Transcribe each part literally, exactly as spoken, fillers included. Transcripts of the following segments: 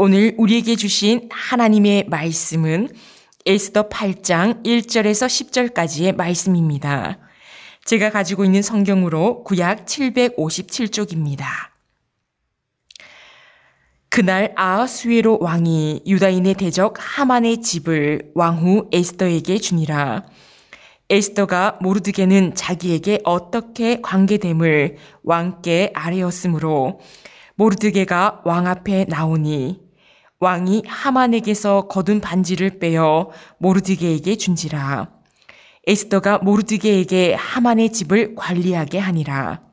오늘 우리에게 주신 하나님의 말씀은 에스더 팔 장 일 절에서 십 절까지의 말씀입니다. 제가 가지고 있는 성경으로 구약 칠백오십칠 쪽입니다. 그날 아하수에로 왕이 유다인의 대적 하만의 집을 왕후 에스더에게 주니라. 에스더가 모르드게는 자기에게 어떻게 관계됨을 왕께 아뢰었으므로 모르드게가 왕 앞에 나오니 왕이 하만에게서 거둔 반지를 빼어 모르드게에게 준지라. 에스더가 모르드게에게 하만의 집을 관리하게 하니라.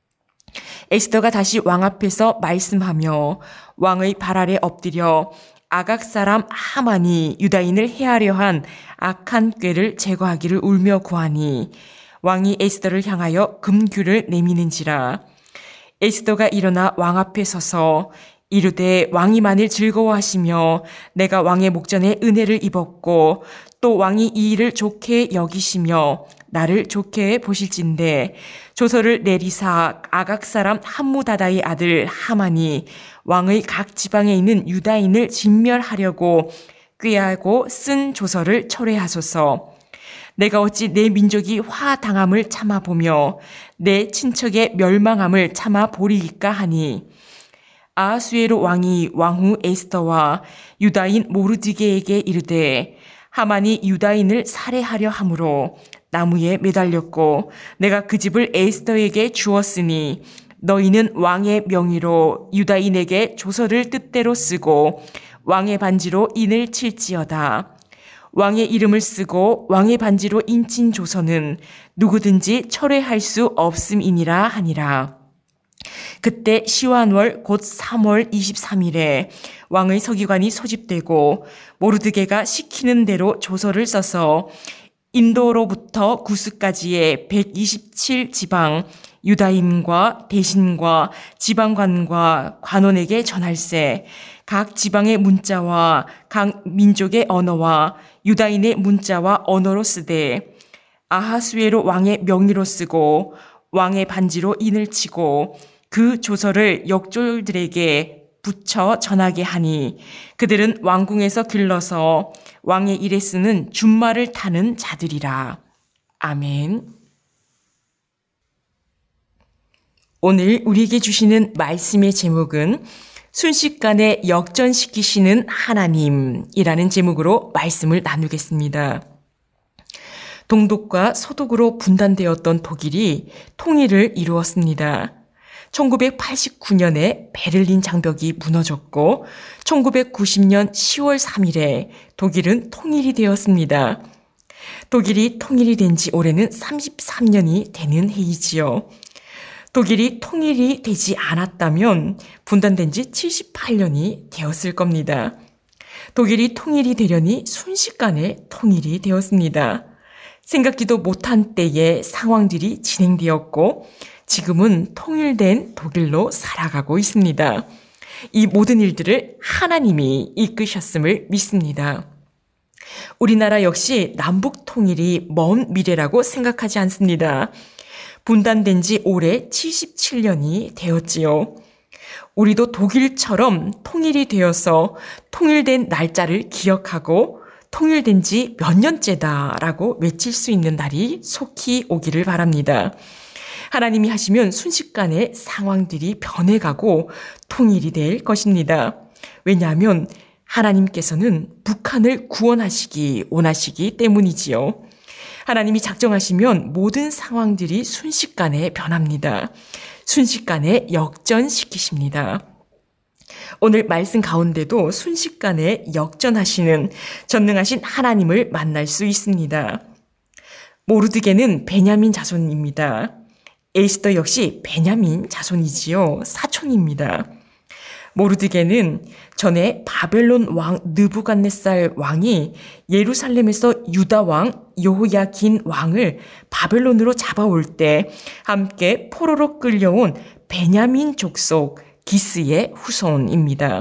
에스더가 다시 왕 앞에서 말씀하며 왕의 발 아래 엎드려 아각 사람 하만이 유다인을 해하려 한 악한 꾀를 제거하기를 울며 구하니 왕이 에스더를 향하여 금규를 내미는지라. 에스더가 일어나 왕 앞에 서서 이르되 왕이 만일 즐거워하시며 내가 왕의 목전에 은혜를 입었고 또 왕이 이 일을 좋게 여기시며 나를 좋게 보실진대 조서를 내리사 아각 사람 함무다다의 아들 하만이 왕의 각 지방에 있는 유다인을 진멸하려고 꾀하고 쓴 조서를 철회하소서. 내가 어찌 내 민족이 화당함을 참아보며 내 친척의 멸망함을 참아보리이까 하니 아하수에로 왕이 왕후 에스더와 유다인 모르드게에게 이르되 하만이 유다인을 살해하려 함으로 나무에 매달렸고 내가 그 집을 에스더에게 주었으니 너희는 왕의 명의로 유다인에게 조서를 뜻대로 쓰고 왕의 반지로 인을 칠지어다. 왕의 이름을 쓰고 왕의 반지로 인친 조서는 누구든지 철회할 수 없음이니라 하니라. 그때 시완월 곧 삼월 이십삼일에 왕의 서기관이 소집되고 모르드게가 시키는 대로 조서를 써서 인도로부터 구스까지의 백이십칠 지방 유다인과 대신과 지방관과 관원에게 전할세. 각 지방의 문자와 각 민족의 언어와 유다인의 문자와 언어로 쓰되 아하수에로 왕의 명의로 쓰고 왕의 반지로 인을 치고 그 조서를 역졸들에게 붙여 전하게 하니 그들은 왕궁에서 길러서 왕의 일에 쓰는 준말을 타는 자들이라. 아멘. 오늘 우리에게 주시는 말씀의 제목은 순식간에 역전시키시는 하나님이라는 제목으로 말씀을 나누겠습니다. 동독과 서독으로 분단되었던 독일이 통일을 이루었습니다. 천구백팔십구년에 베를린 장벽이 무너졌고 천구백구십년 시월 삼일에 독일은 통일이 되었습니다. 독일이 통일이 된 지 올해는 삼십삼년이 되는 해이지요. 독일이 통일이 되지 않았다면 분단된 지 칠십팔년이 되었을 겁니다. 독일이 통일이 되려니 순식간에 통일이 되었습니다. 생각지도 못한 때에 상황들이 진행되었고 지금은 통일된 독일로 살아가고 있습니다. 이 모든 일들을 하나님이 이끄셨음을 믿습니다. 우리나라 역시 남북 통일이 먼 미래라고 생각하지 않습니다. 분단된 지 올해 칠십칠년이 되었지요. 우리도 독일처럼 통일이 되어서 통일된 날짜를 기억하고 통일된 지 몇 년째다라고 외칠 수 있는 날이 속히 오기를 바랍니다. 하나님이 하시면 순식간에 상황들이 변해가고 통일이 될 것입니다. 왜냐하면 하나님께서는 북한을 구원하시기 원하시기 때문이지요. 하나님이 작정하시면 모든 상황들이 순식간에 변합니다. 순식간에 역전시키십니다. 오늘 말씀 가운데도 순식간에 역전하시는 전능하신 하나님을 만날 수 있습니다. 모르드게는 베냐민 자손입니다. 에스더 역시 베냐민 자손이지요. 사촌입니다. 모르드게는 전에 바벨론 왕 느부갓네살 왕이 예루살렘에서 유다 왕 여호야긴 왕을 바벨론으로 잡아올 때 함께 포로로 끌려온 베냐민 족속 기스의 후손입니다.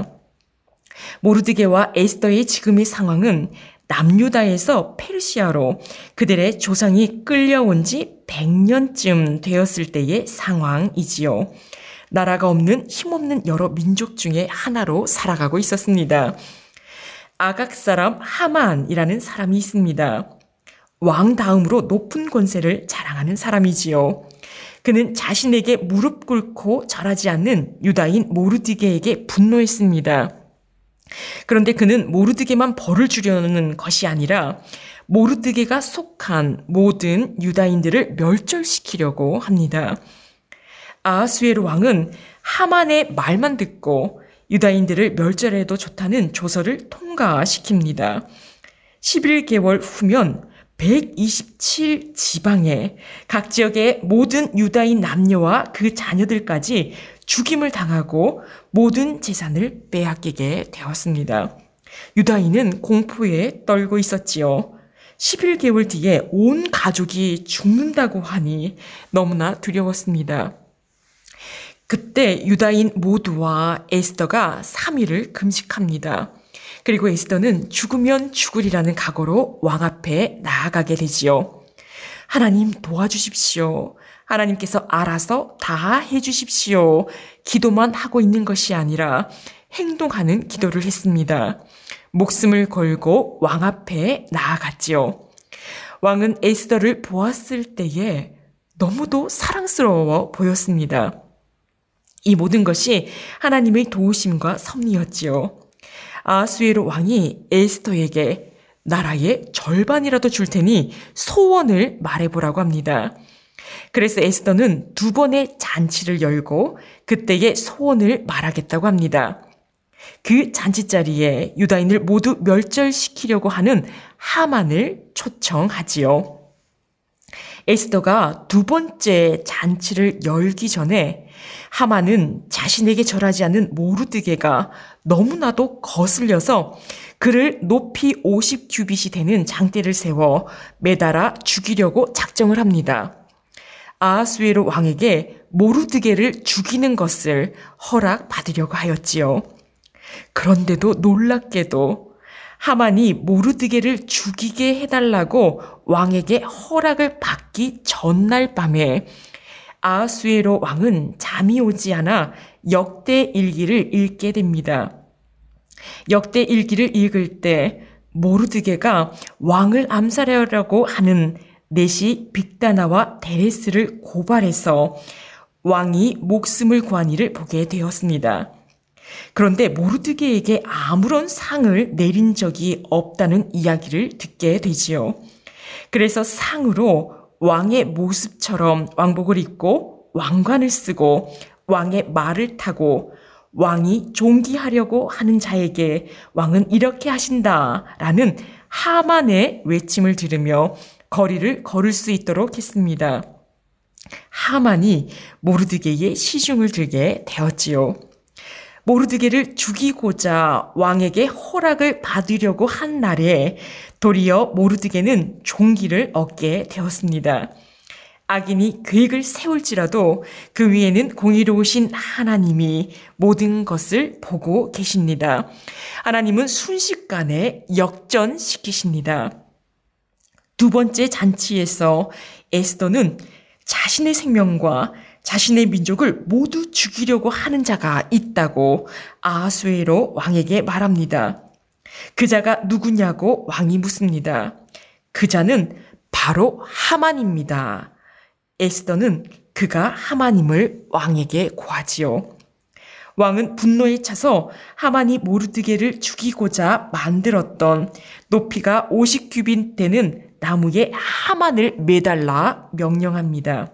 모르드게와 에스더의 지금의 상황은 남유다에서 페르시아로 그들의 조상이 끌려온 지 백 년쯤 되었을 때의 상황이지요. 나라가 없는 힘없는 여러 민족 중에 하나로 살아가고 있었습니다. 아각 사람 하만이라는 사람이 있습니다. 왕 다음으로 높은 권세를 자랑하는 사람이지요. 그는 자신에게 무릎 꿇고 절하지 않는 유다인 모르드게에게 분노했습니다. 그런데 그는 모르드게만 벌을 주려는 것이 아니라 모르드게가 속한 모든 유다인들을 멸절시키려고 합니다. 아하수에로 왕은 하만의 말만 듣고 유다인들을 멸절해도 좋다는 조서를 통과시킵니다. 십일 개월 후면 백이십칠 지방의 각 지역의 모든 유다인 남녀와 그 자녀들까지 죽임을 당하고 모든 재산을 빼앗기게 되었습니다. 유다인은 공포에 떨고 있었지요. 십일 개월 뒤에 온 가족이 죽는다고 하니 너무나 두려웠습니다. 그때 유다인 모두와 에스더가 삼 일을 금식합니다. 그리고 에스더는 죽으면 죽으리라는 각오로 왕 앞에 나아가게 되지요. 하나님 도와주십시오. 하나님께서 알아서 다 해주십시오. 기도만 하고 있는 것이 아니라 행동하는 기도를 했습니다. 목숨을 걸고 왕 앞에 나아갔지요. 왕은 에스더를 보았을 때에 너무도 사랑스러워 보였습니다. 이 모든 것이 하나님의 도우심과 섭리였지요. 아하수에로 왕이 에스더에게 나라의 절반이라도 줄 테니 소원을 말해보라고 합니다. 그래서 에스더는 두 번의 잔치를 열고 그때의 소원을 말하겠다고 합니다. 그 잔치 자리에 유다인을 모두 멸절시키려고 하는 하만을 초청하지요. 에스더가 두 번째 잔치를 열기 전에 하만은 자신에게 절하지 않는 모르드게가 너무나도 거슬려서 그를 높이 오십 규빗이 되는 장대를 세워 매달아 죽이려고 작정을 합니다. 아하수에로 왕에게 모르드게를 죽이는 것을 허락받으려고 하였지요. 그런데도 놀랍게도 하만이 모르드게를 죽이게 해달라고 왕에게 허락을 받기 전날 밤에 아하수에로 왕은 잠이 오지 않아 역대일기를 읽게 됩니다. 역대일기를 읽을 때 모르드게가 왕을 암살하려고 하는 넷이 빅다나와 데레스를 고발해서 왕이 목숨을 구한 일을 보게 되었습니다. 그런데 모르드게에게 아무런 상을 내린 적이 없다는 이야기를 듣게 되지요. 그래서 상으로 왕의 모습처럼 왕복을 입고 왕관을 쓰고 왕의 말을 타고 왕이 존귀하려고 하는 자에게 왕은 이렇게 하신다라는 하만의 외침을 들으며 거리를 걸을 수 있도록 했습니다. 하만이 모르드게의 시중을 들게 되었지요. 모르드게를 죽이고자 왕에게 허락을 받으려고 한 날에 도리어 모르드게는 존귀를 얻게 되었습니다. 악인이 계획을 세울지라도 그 위에는 공의로우신 하나님이 모든 것을 보고 계십니다. 하나님은 순식간에 역전시키십니다. 두 번째 잔치에서 에스더는 자신의 생명과 자신의 민족을 모두 죽이려고 하는 자가 있다고 아하수에로 왕에게 말합니다. 그 자가 누구냐고 왕이 묻습니다. 그 자는 바로 하만입니다. 에스더는 그가 하만임을 왕에게 고하지요. 왕은 분노에 차서 하만이 모르드게를 죽이고자 만들었던 높이가 오십 규빗 되는 나무에 하만을 매달라 명령합니다.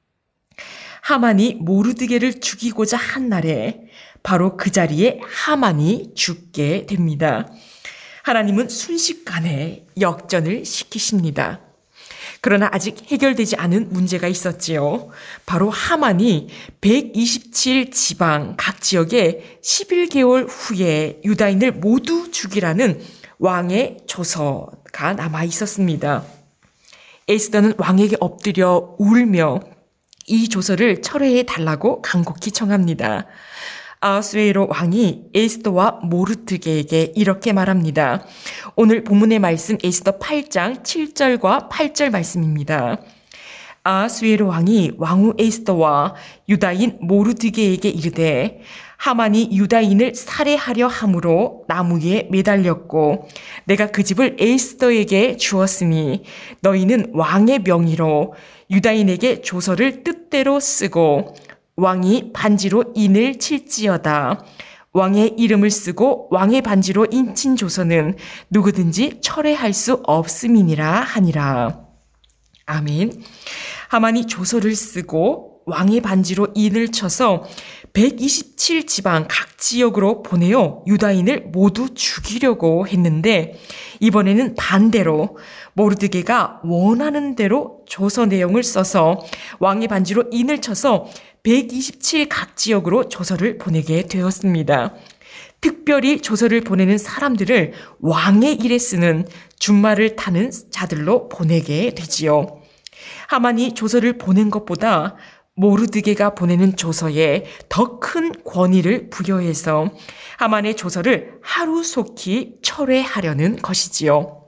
하만이 모르드게를 죽이고자 한 날에 바로 그 자리에 하만이 죽게 됩니다. 하나님은 순식간에 역전을 시키십니다. 그러나 아직 해결되지 않은 문제가 있었지요. 바로 하만이 백이십칠 지방 각 지역에 십일 개월 후에 유다인을 모두 죽이라는 왕의 조서가 남아 있었습니다. 에스더는 왕에게 엎드려 울며 이 조서를 철회해 달라고 간곡히 청합니다. 아하수에로 왕이 에스더와 모르드게에게 이렇게 말합니다. 오늘 본문의 말씀 에스더 팔 장 칠 절과 팔 절 말씀입니다. 아하수에로 왕이 왕후 에스더와 유다인 모르드게에게 이르되 하만이 유다인을 살해하려 함으로 나무에 매달렸고 내가 그 집을 에스더에게 주었으니 너희는 왕의 명의로 유다인에게 조서를 뜻대로 쓰고 왕이 반지로 인을 칠지어다. 왕의 이름을 쓰고 왕의 반지로 인친 조서는 누구든지 철회할 수 없음이니라 하니라. 아멘. 하만이 조서를 쓰고 왕의 반지로 인을 쳐서 백이십칠 지방 각 지역으로 보내어 유다인을 모두 죽이려고 했는데 이번에는 반대로 모르드게가 원하는 대로 조서 내용을 써서 왕의 반지로 인을 쳐서 백이십칠 각 지역으로 조서를 보내게 되었습니다. 특별히 조서를 보내는 사람들을 왕의 일에 쓰는 준말을 타는 자들로 보내게 되지요. 하만이 조서를 보낸 것보다 모르드게가 보내는 조서에 더 큰 권위를 부여해서 하만의 조서를 하루속히 철회하려는 것이지요.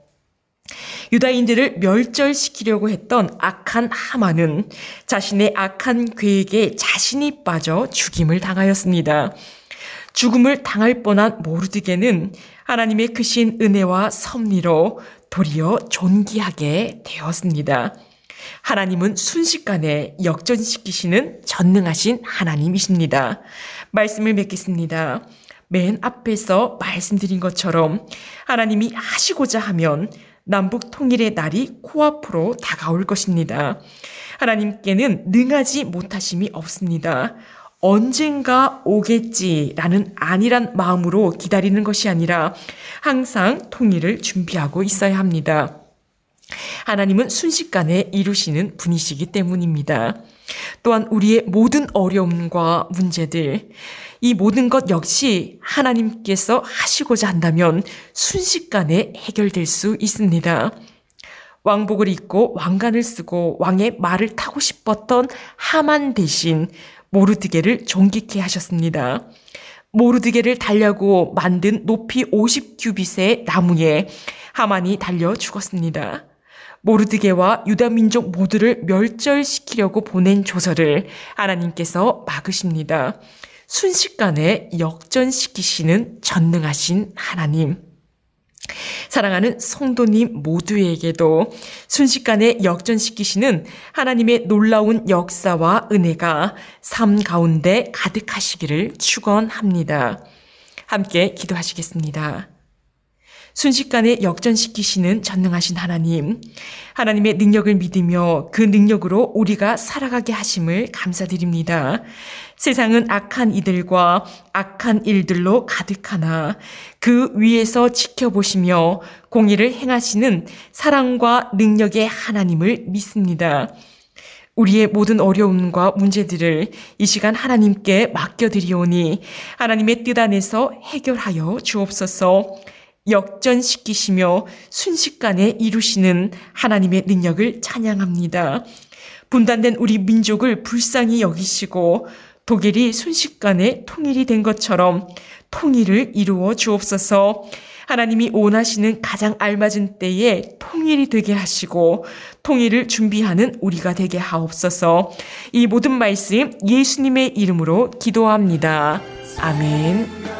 유다인들을 멸절시키려고 했던 악한 하만은 자신의 악한 계획에 자신이 빠져 죽임을 당하였습니다. 죽음을 당할 뻔한 모르드게는 하나님의 크신 은혜와 섭리로 도리어 존귀하게 되었습니다. 하나님은 순식간에 역전시키시는 전능하신 하나님이십니다. 말씀을 맺겠습니다. 맨 앞에서 말씀드린 것처럼 하나님이 하시고자 하면 남북 통일의 날이 코앞으로 다가올 것입니다. 하나님께는 능하지 못하심이 없습니다. 언젠가 오겠지라는 안일한 마음으로 기다리는 것이 아니라 항상 통일을 준비하고 있어야 합니다. 하나님은 순식간에 이루시는 분이시기 때문입니다. 또한 우리의 모든 어려움과 문제들, 이 모든 것 역시 하나님께서 하시고자 한다면 순식간에 해결될 수 있습니다. 왕복을 입고 왕관을 쓰고 왕의 말을 타고 싶었던 하만 대신 모르드게를 존귀케 하셨습니다. 모르드게를 달려고 만든 높이 오십 규빗의 나무에 하만이 달려 죽었습니다. 모르드게와 유다 민족 모두를 멸절시키려고 보낸 조서를 하나님께서 막으십니다. 순식간에 역전시키시는 전능하신 하나님. 사랑하는 성도님 모두에게도 순식간에 역전시키시는 하나님의 놀라운 역사와 은혜가 삶 가운데 가득하시기를 축원합니다. 함께 기도하시겠습니다. 순식간에 역전시키시는 전능하신 하나님, 하나님의 능력을 믿으며 그 능력으로 우리가 살아가게 하심을 감사드립니다. 세상은 악한 이들과 악한 일들로 가득하나 그 위에서 지켜보시며 공의를 행하시는 사랑과 능력의 하나님을 믿습니다. 우리의 모든 어려움과 문제들을 이 시간 하나님께 맡겨드리오니 하나님의 뜻 안에서 해결하여 주옵소서. 역전시키시며 순식간에 이루시는 하나님의 능력을 찬양합니다. 분단된 우리 민족을 불쌍히 여기시고 독일이 순식간에 통일이 된 것처럼 통일을 이루어 주옵소서. 하나님이 원하시는 가장 알맞은 때에 통일이 되게 하시고 통일을 준비하는 우리가 되게 하옵소서. 이 모든 말씀 예수님의 이름으로 기도합니다. 아멘.